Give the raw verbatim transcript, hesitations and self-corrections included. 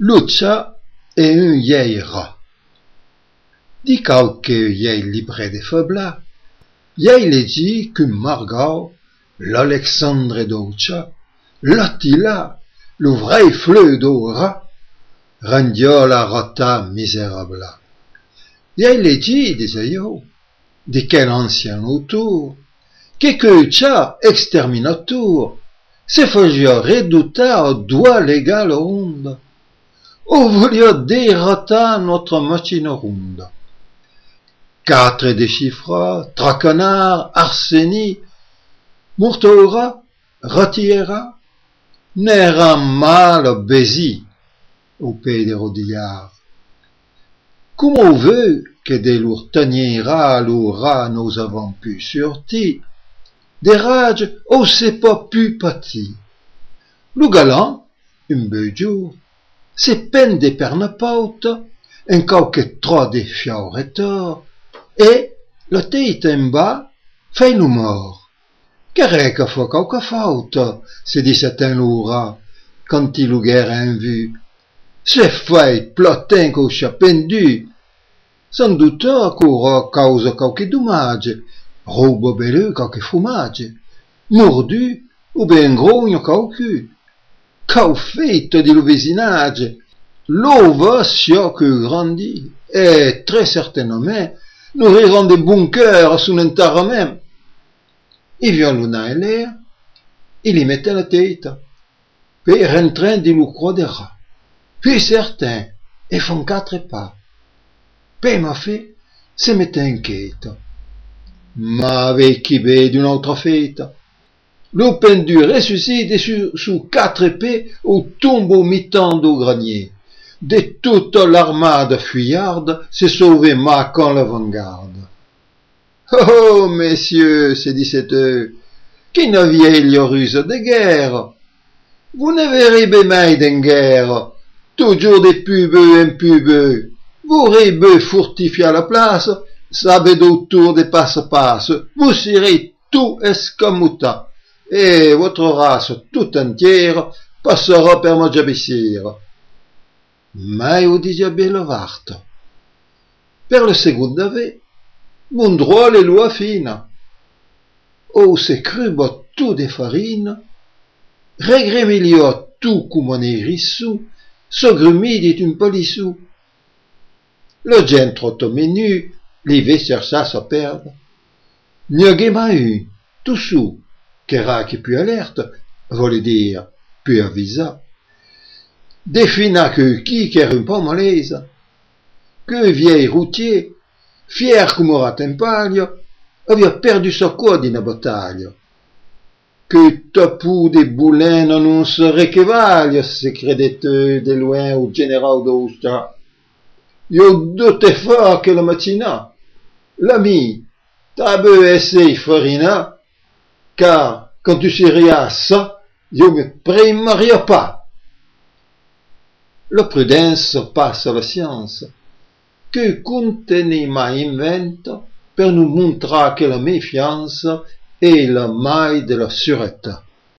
Lucia e un vieil rat. Di qualche vieil livret de fabla, vieil le dit qu'un Margot, l'Alexandre d'Oucha, l'Attila, le vrai fleu d'Aura, rendiola rata misérable. Vieil le dit, disais io, de quel ancien autour, que que tcha exterminatur, se fagia reduta doigt légal onde, o volia derrotar notre machine ronde. Quatre déchiffra, tracanar, arseni, murtora, ratiera, n'era mal baisi au pays des rodillards. Comme on veut que des lourds taniera l'aura nous avons pu surti, des rages on s'est pas pu pâti. Le galant, un beau jour, c'est peine des pernepautes, un quelque trop des fioretors, et la tête en bas fait le mort. Qu'est-ce que faut quelque faute, se dit certain l'aura, quand il guerre en vue. C'est fait plotin qu'au chat pendu, sans doute qu'aura cause quelque dommage, robe belleux quelque fromage, mordu ou ben grogne quelque, qu'au fait dit le voisinage, l'ovation que grandit, et très certainement, nous rirons des bunkers sous l'intérieur même. Il vient l'una et l'air, il y mettait la tête, puis rentrain dit le croix des rats. Puis certains, et font quatre pas. Puis ma fait, se mettait inquiète. Ma avec qui bé d'une autre fête. Le pendu ressuscite sur, sous quatre épées au tombeau mi-temps au grenier. De toute l'armade fuyarde s'est sauvé marquant l'avant-garde. Oh, messieurs, se dit cet eux, qui ne vieille ruse de guerre. Vous ne verrez jamais d'une guerre, toujours des pubeux impubeux. Vous ribeux fortifiez à la place, savez d'autour des passe-passe, vous serez tout escamoutta, et votre race tout entière passera per Mojabissir. Mais au diable varte. Per le second d'ave, mon droit les lois fines. Oh, c'est cru bot tout des farines, regrémilio tout comme un hérissou, sogrumi dit une polissou. Le gen trop menu, l'hiver chercha sa perdre. N'y m'a eu, tout sous, qu'era qui put alerte, voulait dire, puis avisa. Défina que qui qu'era un peu malaise, que vieil routier, fier comme un ratempaglio, avait perdu sa code in bataille. Que tapou des boulins non serait que vaille, se credette de loin au général d'Austra. Yo doute fort que la matina, l'ami, tabe essaye farina, car quand tu serais à ça, yo me primaria pas. La prudence passe à la science, que contenima inventa per nous montrer que la méfiance est la maille de la sûreté.